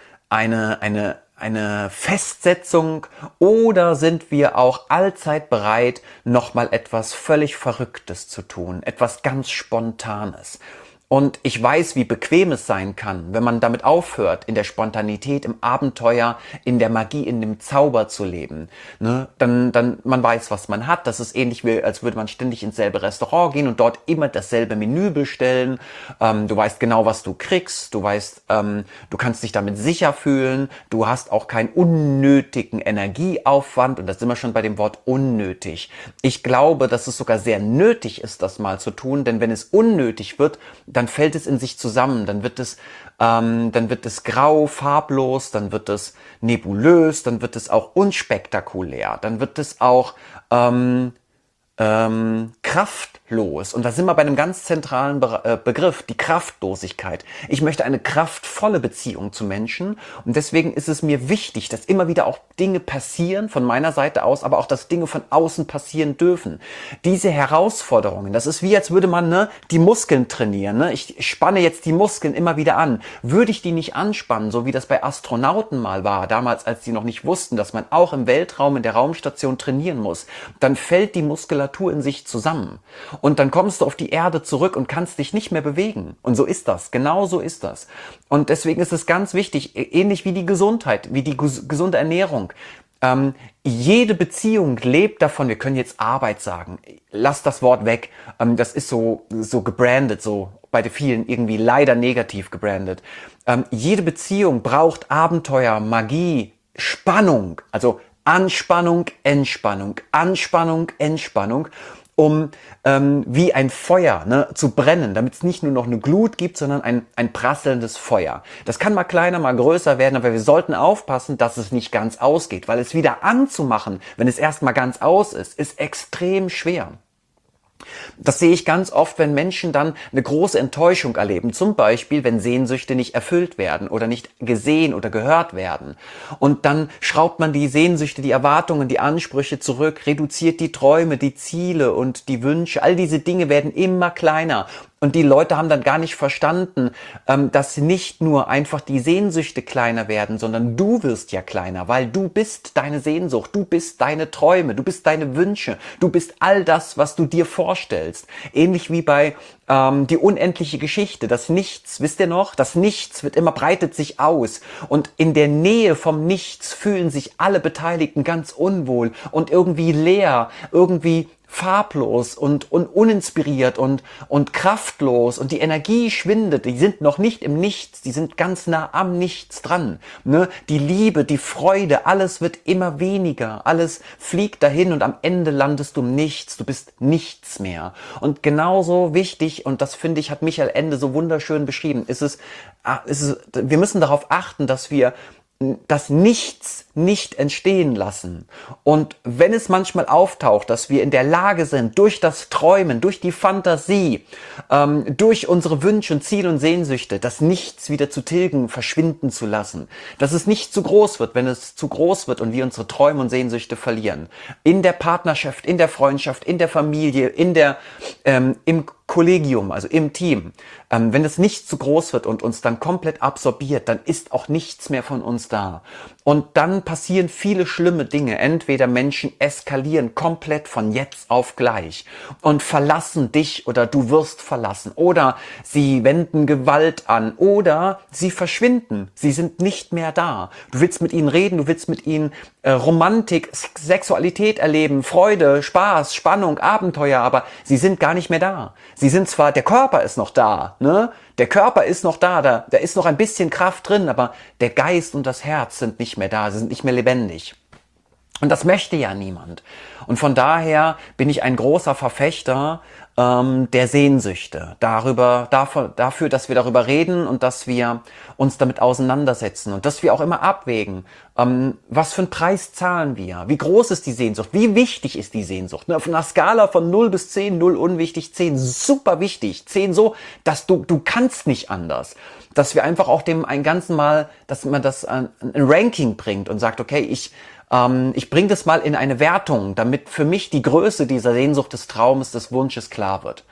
Festsetzung, oder sind wir auch allzeit bereit, nochmal etwas völlig Verrücktes zu tun, etwas ganz Spontanes? Und ich weiß, wie bequem es sein kann, wenn man damit aufhört, in der Spontanität, im Abenteuer, in der Magie, in dem Zauber zu leben. Ne? Dann man weiß, was man hat. Das ist ähnlich wie, als würde man ständig ins selbe Restaurant gehen und dort immer dasselbe Menü bestellen. Du weißt genau, was du kriegst. Du weißt, du kannst dich damit sicher fühlen. Du hast auch keinen unnötigen Energieaufwand. Und da sind wir schon bei dem Wort unnötig. Ich glaube, dass es sogar sehr nötig ist, das mal zu tun. Denn wenn es unnötig wird, dann fällt es in sich zusammen, dann wird es grau, farblos, dann wird es nebulös, dann wird es auch unspektakulär, dann wird es auch kraftlos. Und da sind wir bei einem ganz zentralen Begriff, die Kraftlosigkeit. Ich möchte eine kraftvolle Beziehung zu Menschen und deswegen ist es mir wichtig, dass immer wieder auch Dinge passieren von meiner Seite aus, aber auch, dass Dinge von außen passieren dürfen. Diese Herausforderungen, das ist wie, als würde man die Muskeln trainieren. Ne? Ich spanne jetzt die Muskeln immer wieder an. Würde ich die nicht anspannen, so wie das bei Astronauten mal war, damals, als die noch nicht wussten, dass man auch im Weltraum, in der Raumstation trainieren muss, dann fällt die Muskulatur in sich zusammen. Und dann kommst du auf die Erde zurück und kannst dich nicht mehr bewegen. Und so ist das. Genau so ist das. Und deswegen ist es ganz wichtig, ähnlich wie die Gesundheit, wie die gesunde Ernährung. Jede Beziehung lebt davon, wir können jetzt Arbeit sagen. Lass das Wort weg. Das ist so gebrandet, so bei vielen irgendwie leider negativ gebrandet. Jede Beziehung braucht Abenteuer, Magie, Spannung. Also Anspannung, Entspannung, Anspannung, Entspannung, um wie ein Feuer zu brennen, damit es nicht nur noch eine Glut gibt, sondern ein prasselndes Feuer. Das kann mal kleiner, mal größer werden, aber wir sollten aufpassen, dass es nicht ganz ausgeht, weil es wieder anzumachen, wenn es erstmal ganz aus ist extrem schwer. Das sehe ich ganz oft, wenn Menschen dann eine große Enttäuschung erleben. Zum Beispiel, wenn Sehnsüchte nicht erfüllt werden oder nicht gesehen oder gehört werden. Und dann schraubt man die Sehnsüchte, die Erwartungen, die Ansprüche zurück, reduziert die Träume, die Ziele und die Wünsche. All diese Dinge werden immer kleiner. Und die Leute haben dann gar nicht verstanden, dass nicht nur einfach die Sehnsüchte kleiner werden, sondern du wirst ja kleiner, weil du bist deine Sehnsucht, du bist deine Träume, du bist deine Wünsche, du bist all das, was du dir vorstellst. Ähnlich wie bei die unendliche Geschichte, das Nichts, wisst ihr noch? Das Nichts breitet sich aus und in der Nähe vom Nichts fühlen sich alle Beteiligten ganz unwohl und irgendwie leer, irgendwie farblos und uninspiriert und kraftlos und die Energie schwindet. Die sind noch nicht im Nichts, die sind ganz nah am Nichts dran. Ne? Die Liebe, die Freude, alles wird immer weniger. Alles fliegt dahin und am Ende landest du im Nichts. Du bist nichts mehr. Und genauso wichtig, und das finde ich, hat Michael Ende so wunderschön beschrieben, wir müssen darauf achten, dass wir das Nichts nicht entstehen lassen. Und wenn es manchmal auftaucht, dass wir in der Lage sind, durch das Träumen, durch die Fantasie, durch unsere Wünsche und Ziele und Sehnsüchte, das Nichts wieder zu tilgen, verschwinden zu lassen. Dass es nicht zu groß wird, wenn es zu groß wird und wir unsere Träume und Sehnsüchte verlieren. In der Partnerschaft, in der Freundschaft, in der Familie, im Kollegium, also im Team. Wenn es nicht zu groß wird und uns dann komplett absorbiert, dann ist auch nichts mehr von uns da. Und dann passieren viele schlimme Dinge. Entweder Menschen eskalieren komplett von jetzt auf gleich und verlassen dich oder du wirst verlassen. Oder sie wenden Gewalt an oder sie verschwinden. Sie sind nicht mehr da. Du willst mit ihnen reden, du willst mit ihnen Romantik, Sexualität erleben, Freude, Spaß, Spannung, Abenteuer, aber sie sind gar nicht mehr da. Sie sind zwar, der Körper ist noch da, ne? Der Körper ist noch da ist noch ein bisschen Kraft drin, aber der Geist und das Herz sind nicht mehr da, sie sind nicht mehr lebendig. Und das möchte ja niemand. Und von daher bin ich ein großer Verfechter der Sehnsüchte. Dafür, dass wir darüber reden und dass wir uns damit auseinandersetzen und dass wir auch immer abwägen, was für einen Preis zahlen wir, wie groß ist die Sehnsucht, wie wichtig ist die Sehnsucht. Auf einer Skala von 0 bis 10, 0 unwichtig, 10 super wichtig, 10 so, dass du kannst nicht anders. Dass wir einfach auch dem ein ganzen Mal, dass man das ein Ranking bringt und sagt, okay, ich bringe das mal in eine Wertung, damit für mich die Größe dieser Sehnsucht des Traumes, des Wunsches klar wird.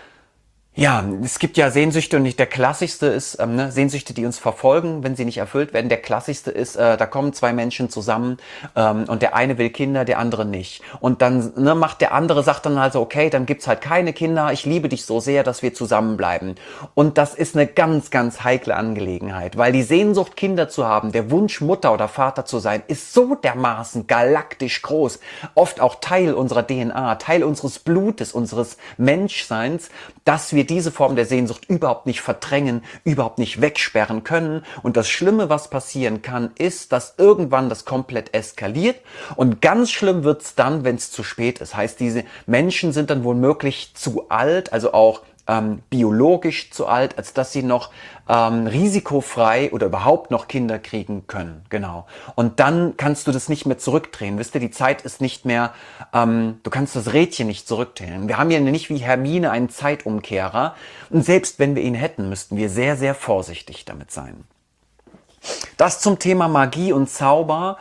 Ja, es gibt ja Sehnsüchte und nicht der klassischste ist, Sehnsüchte, die uns verfolgen, wenn sie nicht erfüllt werden. Der klassischste ist, da kommen zwei Menschen zusammen und der eine will Kinder, der andere nicht. Und dann macht der andere, sagt dann also, okay, dann gibt's halt keine Kinder, ich liebe dich so sehr, dass wir zusammenbleiben. Und das ist eine ganz, ganz heikle Angelegenheit, weil die Sehnsucht, Kinder zu haben, der Wunsch, Mutter oder Vater zu sein, ist so dermaßen galaktisch groß, oft auch Teil unserer DNA, Teil unseres Blutes, unseres Menschseins, dass wir diese Form der Sehnsucht überhaupt nicht verdrängen, überhaupt nicht wegsperren können. Und das Schlimme, was passieren kann, ist, dass irgendwann das komplett eskaliert. Und ganz schlimm wird's dann, wenn es zu spät ist. Heißt, diese Menschen sind dann womöglich zu alt, also auch biologisch zu alt, als dass sie noch risikofrei oder überhaupt noch Kinder kriegen können. Genau. Und dann kannst du das nicht mehr zurückdrehen. Wisst ihr, die Zeit ist nicht mehr, du kannst das Rädchen nicht zurückdrehen. Wir haben ja nicht wie Hermine einen Zeitumkehrer. Und selbst wenn wir ihn hätten, müssten wir sehr, sehr vorsichtig damit sein. Das zum Thema Magie und Zauber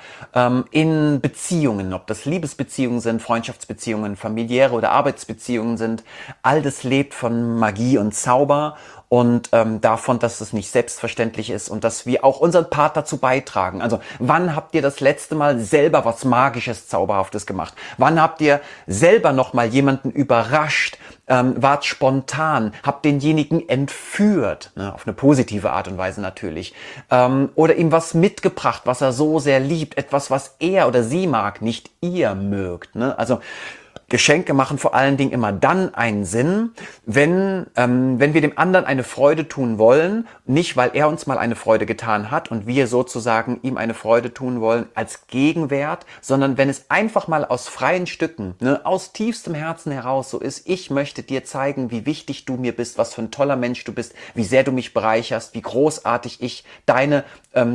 in Beziehungen, ob das Liebesbeziehungen sind, Freundschaftsbeziehungen, familiäre oder Arbeitsbeziehungen sind. All das lebt von Magie und Zauber und davon, dass es nicht selbstverständlich ist und dass wir auch unseren Part dazu beitragen. Also wann habt ihr das letzte Mal selber was Magisches, Zauberhaftes gemacht? Wann habt ihr selber noch mal jemanden überrascht? Wart spontan, habt denjenigen entführt, ne, auf eine positive Art und Weise natürlich, oder ihm was mitgebracht, was er so sehr liebt, etwas, was er oder sie mag, nicht ihr mögt. Ne? Also Geschenke machen vor allen Dingen immer dann einen Sinn, wenn wir dem anderen eine Freude tun wollen, nicht weil er uns mal eine Freude getan hat und wir sozusagen ihm eine Freude tun wollen als Gegenwert, sondern wenn es einfach mal aus freien Stücken, ne, aus tiefstem Herzen heraus so ist, ich möchte dir zeigen, wie wichtig du mir bist, was für ein toller Mensch du bist, wie sehr du mich bereicherst, wie großartig ich dein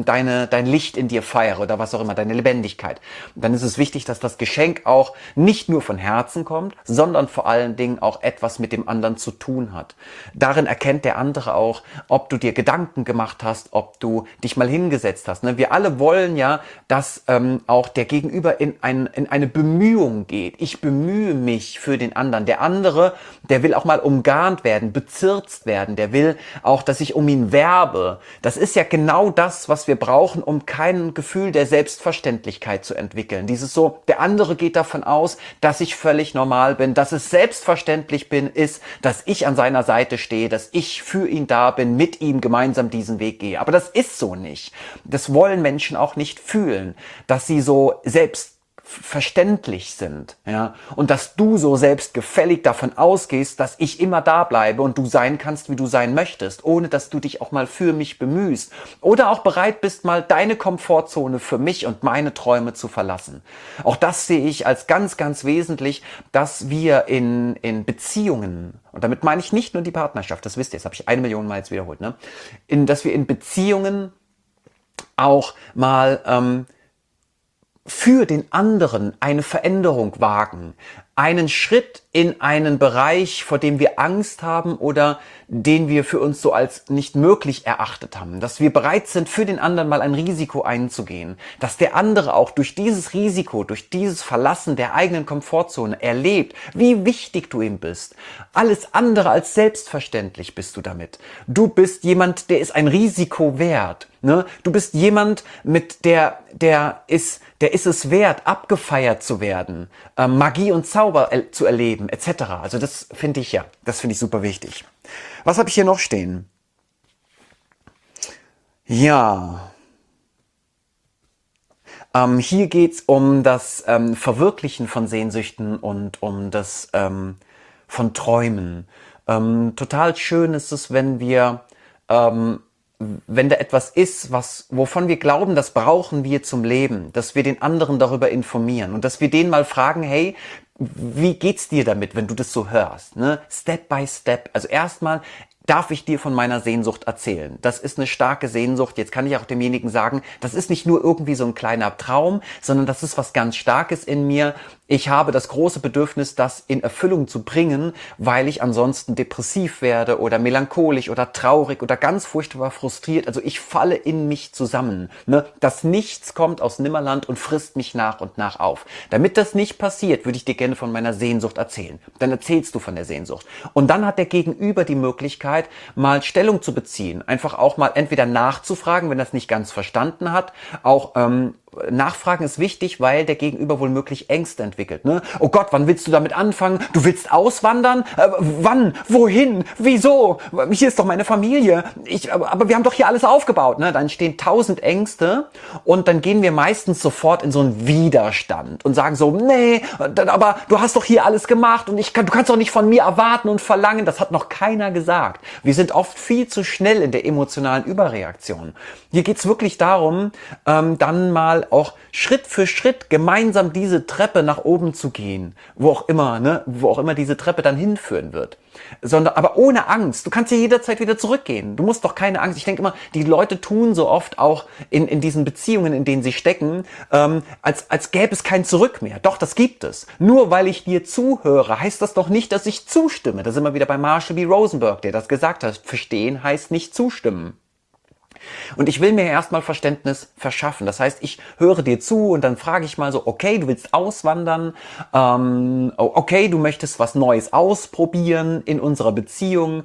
Licht in dir feiere oder was auch immer, deine Lebendigkeit. Und dann ist es wichtig, dass das Geschenk auch nicht nur von Herzen kommt, sondern vor allen Dingen auch etwas mit dem anderen zu tun hat. Darin erkennt der andere auch, ob du dir Gedanken gemacht hast, ob du dich mal hingesetzt hast. Wir alle wollen ja, dass auch der Gegenüber in eine Bemühung geht. Ich bemühe mich für den anderen. Der andere, der will auch mal umgarnt werden, bezirzt werden. Der will auch, dass ich um ihn werbe. Das ist ja genau das, was wir brauchen, um kein Gefühl der Selbstverständlichkeit zu entwickeln. Dieses so, der andere geht davon aus, dass ich völlig normal bin, dass es selbstverständlich ist, dass ich an seiner Seite stehe, dass ich für ihn da bin, mit ihm gemeinsam diesen Weg gehe. Aber das ist so nicht. Das wollen Menschen auch nicht fühlen, dass sie so selbstverständlich sind, ja, und dass du so selbstgefällig davon ausgehst, dass ich immer da bleibe und du sein kannst, wie du sein möchtest, ohne dass du dich auch mal für mich bemühst oder auch bereit bist, mal deine Komfortzone für mich und meine Träume zu verlassen. Auch das sehe ich als ganz, ganz wesentlich, dass wir in Beziehungen, und damit meine ich nicht nur die Partnerschaft, das wisst ihr, das habe ich 1 Million Mal jetzt wiederholt, ne, dass wir in Beziehungen auch mal für den anderen eine Veränderung wagen, einen Schritt in einen Bereich, vor dem wir Angst haben oder den wir für uns so als nicht möglich erachtet haben. Dass wir bereit sind, für den anderen mal ein Risiko einzugehen. Dass der andere auch durch dieses Risiko, durch dieses Verlassen der eigenen Komfortzone erlebt, wie wichtig du ihm bist. Alles andere als selbstverständlich bist du damit. Du bist jemand, der ist ein Risiko wert. Ne? Du bist jemand, der ist es wert, abgefeiert zu werden, Magie und Zauber zu erleben, etc. Also das finde ich super wichtig. Was habe ich hier noch stehen? Ja, hier geht's um das Verwirklichen von Sehnsüchten und um das von Träumen. Total schön ist es, wenn da etwas ist, wovon wir glauben, das brauchen wir zum Leben, dass wir den anderen darüber informieren und dass wir den mal fragen, hey, wie geht's dir damit, wenn du das so hörst? Ne? Step by Step. Also erstmal darf ich dir von meiner Sehnsucht erzählen. Das ist eine starke Sehnsucht. Jetzt kann ich auch demjenigen sagen, das ist nicht nur irgendwie so ein kleiner Traum, sondern das ist was ganz Starkes in mir. Ich habe das große Bedürfnis, das in Erfüllung zu bringen, weil ich ansonsten depressiv werde oder melancholisch oder traurig oder ganz furchtbar frustriert. Also ich falle in mich zusammen. Ne? Das Nichts kommt aus Nimmerland und frisst mich nach und nach auf. Damit das nicht passiert, würde ich dir gerne von meiner Sehnsucht erzählen. Dann erzählst du von der Sehnsucht. Und dann hat der Gegenüber die Möglichkeit, mal Stellung zu beziehen. Einfach auch mal entweder nachzufragen, wenn er es nicht ganz verstanden hat. Auch Nachfragen ist wichtig, weil der Gegenüber wohl möglich Ängste entwickelt. Ne? Oh Gott, wann willst du damit anfangen? Du willst auswandern? Wann? Wohin? Wieso? Hier ist doch meine Familie. Aber wir haben doch hier alles aufgebaut. Ne? Dann entstehen 1000 Ängste und dann gehen wir meistens sofort in so einen Widerstand und sagen so, nee, aber du hast doch hier alles gemacht und du kannst doch nicht von mir erwarten und verlangen. Das hat noch keiner gesagt. Wir sind oft viel zu schnell in der emotionalen Überreaktion. Hier geht's wirklich darum, dann mal auch Schritt für Schritt gemeinsam diese Treppe nach oben zu gehen, wo auch immer diese Treppe dann hinführen wird. Aber ohne Angst. Du kannst ja jederzeit wieder zurückgehen. Du musst doch keine Angst. Ich denke immer, die Leute tun so oft auch in diesen Beziehungen, in denen sie stecken, als gäbe es kein Zurück mehr. Doch, das gibt es. Nur weil ich dir zuhöre, heißt das doch nicht, dass ich zustimme. Da sind wir wieder bei Marshall B. Rosenberg, der das gesagt hat. Verstehen heißt nicht zustimmen. Und ich will mir erstmal Verständnis verschaffen. Das heißt, ich höre dir zu und dann frage ich mal so, okay, du willst auswandern, okay, du möchtest was Neues ausprobieren in unserer Beziehung.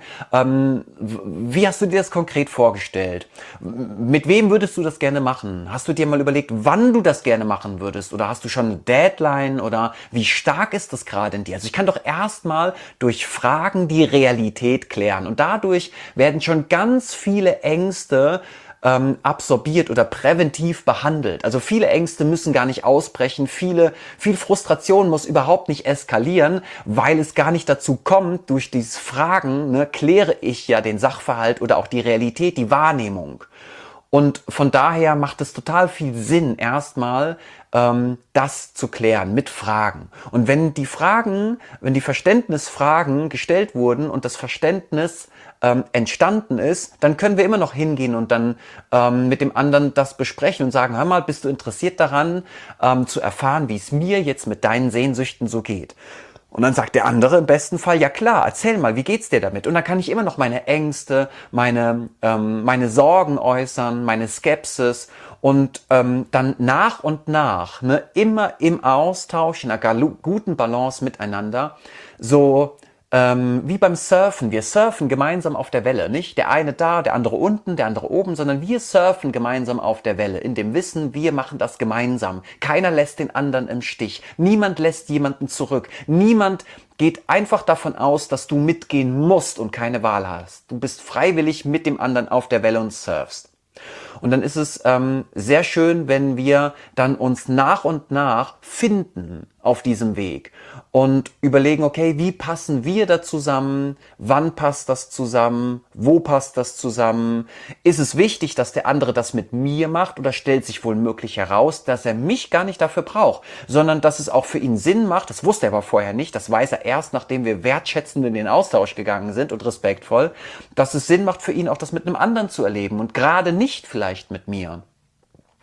Wie hast du dir das konkret vorgestellt? Mit wem würdest du das gerne machen? Hast du dir mal überlegt, wann du das gerne machen würdest? Oder hast du schon eine Deadline? Oder wie stark ist das gerade in dir? Also ich kann doch erstmal durch Fragen die Realität klären. Und dadurch werden schon ganz viele Ängste absorbiert oder präventiv behandelt. Also viele Ängste müssen gar nicht ausbrechen, viel Frustration muss überhaupt nicht eskalieren, weil es gar nicht dazu kommt, durch dieses Fragen, ne, kläre ich ja den Sachverhalt oder auch die Realität, die Wahrnehmung. Und von daher macht es total viel Sinn, erstmal das zu klären mit Fragen. Und wenn die Verständnisfragen gestellt wurden und das Verständnis entstanden ist, dann können wir immer noch hingehen und dann mit dem anderen das besprechen und sagen, hör mal, bist du interessiert daran, zu erfahren, wie es mir jetzt mit deinen Sehnsüchten so geht? Und dann sagt der andere im besten Fall, ja klar, erzähl mal, wie geht's dir damit? Und dann kann ich immer noch meine Ängste, meine Sorgen äußern, meine Skepsis und dann nach und nach, ne, immer im Austausch, in einer guten Balance miteinander, so wie beim Surfen. Wir surfen gemeinsam auf der Welle, nicht der eine da, der andere unten, der andere oben, sondern wir surfen gemeinsam auf der Welle, in dem Wissen, wir machen das gemeinsam. Keiner lässt den anderen im Stich. Niemand lässt jemanden zurück. Niemand geht einfach davon aus, dass du mitgehen musst und keine Wahl hast. Du bist freiwillig mit dem anderen auf der Welle und surfst. Und dann ist es sehr schön, wenn wir dann uns nach und nach finden auf diesem Weg und überlegen, okay, wie passen wir da zusammen? Wann passt das zusammen? Wo passt das zusammen? Ist es wichtig, dass der andere das mit mir macht oder stellt sich wohl möglich heraus, dass er mich gar nicht dafür braucht, sondern dass es auch für ihn Sinn macht, das wusste er aber vorher nicht, das weiß er erst, nachdem wir wertschätzend in den Austausch gegangen sind und respektvoll, dass es Sinn macht für ihn auch das mit einem anderen zu erleben und gerade nicht vielleicht mit mir.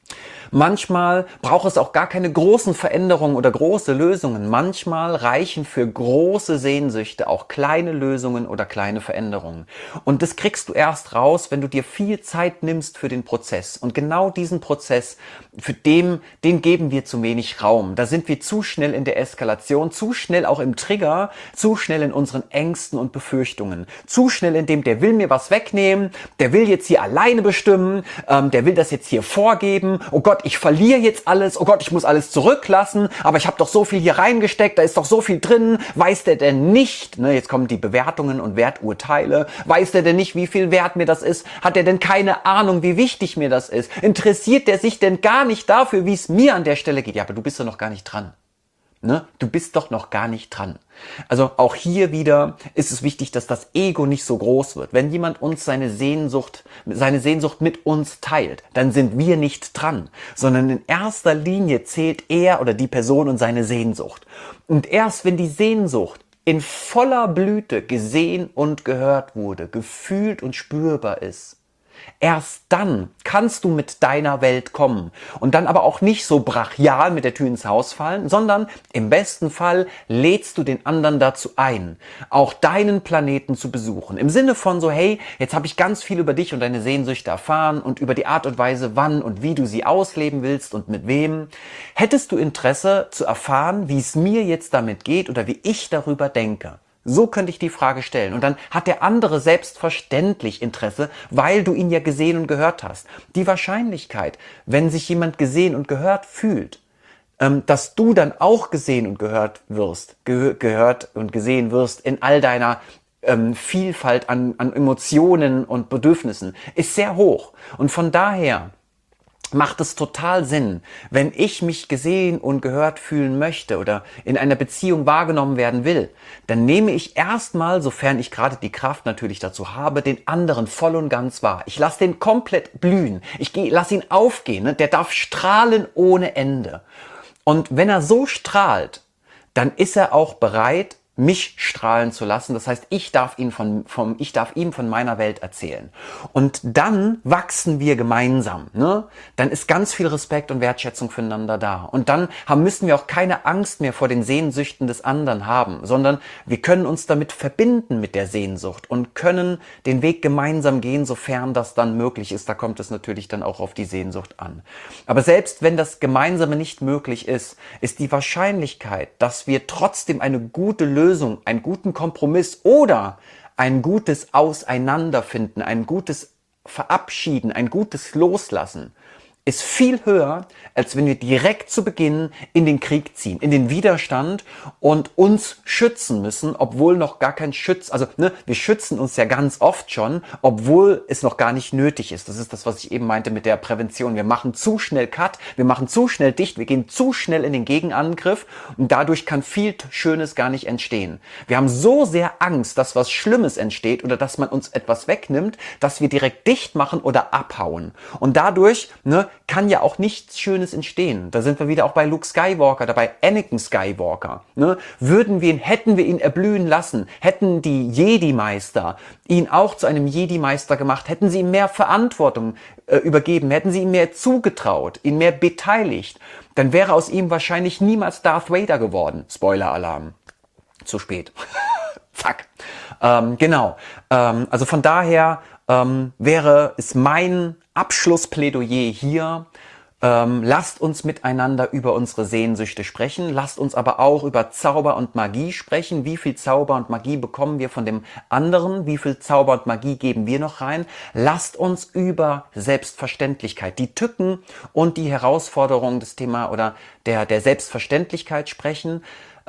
Manchmal braucht es auch gar keine großen Veränderungen oder große Lösungen. Manchmal reichen für große Sehnsüchte auch kleine Lösungen oder kleine Veränderungen. Und das kriegst du erst raus, wenn du dir viel Zeit nimmst für den Prozess. Und genau diesen Prozess, den geben wir zu wenig Raum. Da sind wir zu schnell in der Eskalation, zu schnell auch im Trigger, zu schnell in unseren Ängsten und Befürchtungen, zu schnell in dem, der will mir was wegnehmen, der will jetzt hier alleine bestimmen, der will das jetzt hier vorgeben, oh Gott, ich verliere jetzt alles, oh Gott, ich muss alles zurücklassen, aber ich habe doch so viel hier reingesteckt, da ist doch so viel drin, weiß der denn nicht, ne, jetzt kommen die Bewertungen und Werturteile, weiß der denn nicht, wie viel wert mir das ist, hat er denn keine Ahnung, wie wichtig mir das ist, interessiert der sich denn gar nicht dafür, wie es mir an der Stelle geht, ja, aber du bist doch noch gar nicht dran. Ne? Du bist doch noch gar nicht dran. Also auch hier wieder ist es wichtig, dass das Ego nicht so groß wird. Wenn jemand uns seine Sehnsucht mit uns teilt, dann sind wir nicht dran, sondern in erster Linie zählt er oder die Person und seine Sehnsucht. Und erst wenn die Sehnsucht in voller Blüte gesehen und gehört wurde, gefühlt und spürbar ist, erst dann kannst du mit deiner Welt kommen und dann aber auch nicht so brachial mit der Tür ins Haus fallen, sondern im besten Fall lädst du den anderen dazu ein, auch deinen Planeten zu besuchen. Im Sinne von so, hey, jetzt habe ich ganz viel über dich und deine Sehnsüchte erfahren und über die Art und Weise, wann und wie du sie ausleben willst und mit wem. Hättest du Interesse zu erfahren, wie es mir jetzt damit geht oder wie ich darüber denke? So könnte ich die Frage stellen. Und dann hat der andere selbstverständlich Interesse, weil du ihn ja gesehen und gehört hast. Die Wahrscheinlichkeit, wenn sich jemand gesehen und gehört fühlt, dass du dann auch gesehen und gehört und gesehen wirst in all deiner Vielfalt an Emotionen und Bedürfnissen, ist sehr hoch. Und von daher macht es total Sinn, wenn ich mich gesehen und gehört fühlen möchte oder in einer Beziehung wahrgenommen werden will, dann nehme ich erstmal, sofern ich gerade die Kraft natürlich dazu habe, den anderen voll und ganz wahr. Ich lasse den komplett blühen. Lass ihn aufgehen. Ne? Der darf strahlen ohne Ende. Und wenn er so strahlt, dann ist er auch bereit, mich strahlen zu lassen. Das heißt, ich darf ihm von meiner Welt erzählen. Und dann wachsen wir gemeinsam. Ne? Dann ist ganz viel Respekt und Wertschätzung füreinander da. Und dann müssen wir auch keine Angst mehr vor den Sehnsüchten des anderen haben, sondern wir können uns damit verbinden mit der Sehnsucht und können den Weg gemeinsam gehen, sofern das dann möglich ist. Da kommt es natürlich dann auch auf die Sehnsucht an. Aber selbst wenn das Gemeinsame nicht möglich ist, ist die Wahrscheinlichkeit, dass wir trotzdem eine gute Lösung, einen guten Kompromiss oder ein gutes Auseinanderfinden, ein gutes Verabschieden, ein gutes Loslassen, ist viel höher, als wenn wir direkt zu Beginn in den Krieg ziehen, in den Widerstand und uns schützen müssen, obwohl noch gar kein wir schützen uns ja ganz oft schon, obwohl es noch gar nicht nötig ist. Das ist das, was ich eben meinte mit der Prävention. Wir machen zu schnell Cut, wir machen zu schnell dicht, wir gehen zu schnell in den Gegenangriff und dadurch kann viel Schönes gar nicht entstehen. Wir haben so sehr Angst, dass was Schlimmes entsteht oder dass man uns etwas wegnimmt, dass wir direkt dicht machen oder abhauen. Und dadurch, kann ja auch nichts Schönes entstehen. Da sind wir wieder auch bei Luke Skywalker, dabei Anakin Skywalker. Hätten wir ihn erblühen lassen, hätten die Jedi-Meister ihn auch zu einem Jedi-Meister gemacht, hätten sie ihm mehr Verantwortung übergeben, hätten sie ihm mehr zugetraut, ihn mehr beteiligt, dann wäre aus ihm wahrscheinlich niemals Darth Vader geworden. Spoiler-Alarm. Zu spät. Zack. Genau. Also von daher ist mein Abschlussplädoyer hier, lasst uns miteinander über unsere Sehnsüchte sprechen, lasst uns aber auch über Zauber und Magie sprechen. Wie viel Zauber und Magie bekommen wir von dem anderen? Wie viel Zauber und Magie geben wir noch rein? Lasst uns über Selbstverständlichkeit, die Tücken und die Herausforderungen des Thema oder der Selbstverständlichkeit sprechen.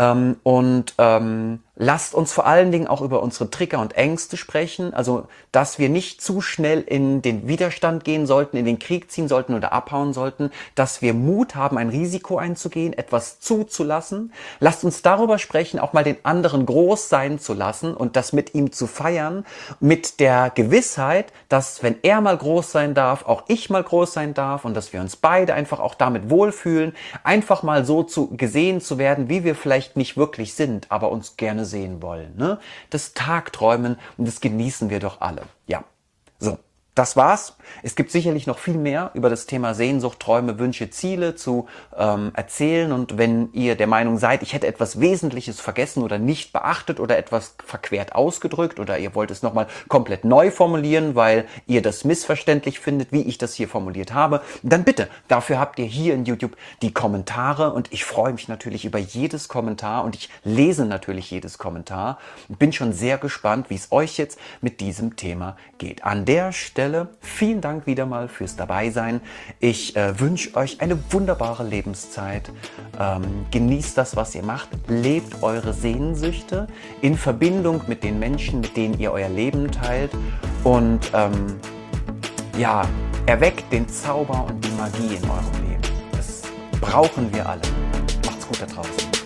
Lasst uns vor allen Dingen auch über unsere Trigger und Ängste sprechen, also dass wir nicht zu schnell in den Widerstand gehen sollten, in den Krieg ziehen sollten oder abhauen sollten, dass wir Mut haben, ein Risiko einzugehen, etwas zuzulassen. Lasst uns darüber sprechen, auch mal den anderen groß sein zu lassen und das mit ihm zu feiern, mit der Gewissheit, dass wenn er mal groß sein darf, auch ich mal groß sein darf und dass wir uns beide einfach auch damit wohlfühlen, einfach mal so gesehen zu werden, wie wir vielleicht nicht wirklich sind, aber uns gerne sehen wollen. Ne? Das Tagträumen und das genießen wir doch alle. Ja, so. Das war's. Es gibt sicherlich noch viel mehr über das Thema Sehnsucht, Träume, Wünsche, Ziele zu erzählen. Und wenn ihr der Meinung seid, ich hätte etwas Wesentliches vergessen oder nicht beachtet oder etwas verquert ausgedrückt oder ihr wollt es nochmal komplett neu formulieren, weil ihr das missverständlich findet, wie ich das hier formuliert habe, dann bitte, dafür habt ihr hier in YouTube die Kommentare und ich freue mich natürlich über jedes Kommentar und ich lese natürlich jedes Kommentar und bin schon sehr gespannt, wie es euch jetzt mit diesem Thema geht. An der Stelle vielen Dank wieder mal fürs Dabeisein. Ich wünsche euch eine wunderbare Lebenszeit. Genießt das, was ihr macht. Lebt eure Sehnsüchte in Verbindung mit den Menschen, mit denen ihr euer Leben teilt. Und ja, erweckt den Zauber und die Magie in eurem Leben. Das brauchen wir alle. Macht's gut da draußen.